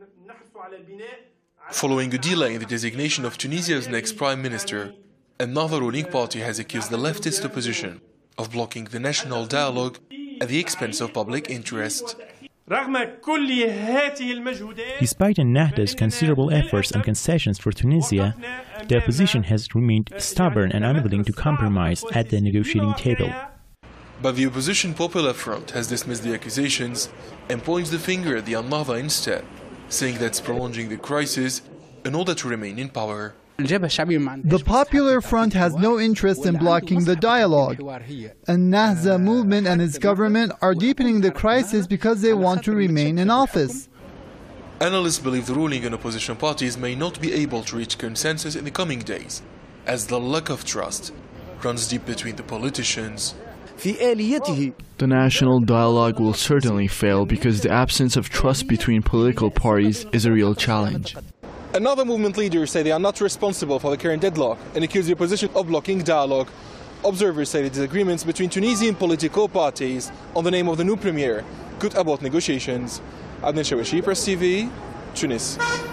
Following a delay in the designation of Tunisia's next prime minister, another ruling party has accused the leftist opposition of blocking the national dialogue at the expense of public interest. Despite Ennahda's considerable efforts and concessions for Tunisia, the opposition has remained stubborn and unwilling to compromise at the negotiating table. But the opposition Popular Front has dismissed the accusations and points the finger at the Ennahda instead, saying that's prolonging the crisis in order to remain in power. The Popular Front has no interest in blocking the dialogue. Ennahda movement and its government are deepening the crisis because they want to remain in office. Analysts believe the ruling and opposition parties may not be able to reach consensus in the coming days, as the lack of trust runs deep between the politicians. The national dialogue will certainly fail because the absence of trust between political parties is a real challenge. Another movement leaders say they are not responsible for the current deadlock and accuse the opposition of blocking dialogue. Observers say the disagreements between Tunisian political parties on the name of the new premier could abort negotiations. Adnan Shawishi, Press TV, Tunis.